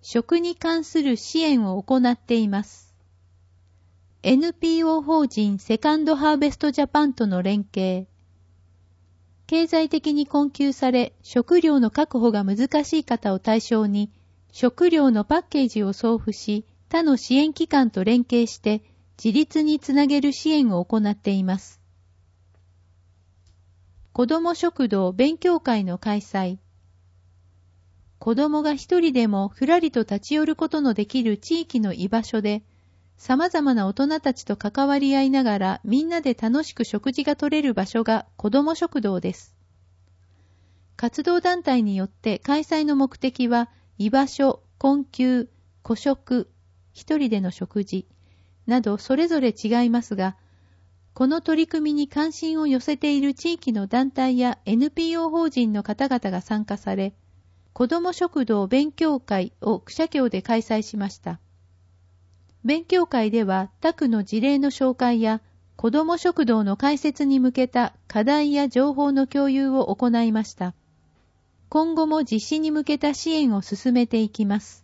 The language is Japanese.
食に関する支援を行っています。NPO 法人セカンドハーベストジャパンとの連携。経済的に困窮され、食料の確保が難しい方を対象に、食料のパッケージを送付し、他の支援機関と連携して、自立につなげる支援を行っています。子ども食堂勉強会の開催。子どもが一人でもふらりと立ち寄ることのできる地域の居場所で、様々な大人たちと関わり合いながらみんなで楽しく食事が取れる場所が子ども食堂です。活動団体によって開催の目的は、居場所、困窮、個食、一人での食事などそれぞれ違いますが、この取り組みに関心を寄せている地域の団体や NPO 法人の方々が参加され、子ども食堂勉強会を草社協で開催しました。勉強会では他区の事例の紹介や子ども食堂の開設に向けた課題や情報の共有を行いました。今後も実施に向けた支援を進めていきます。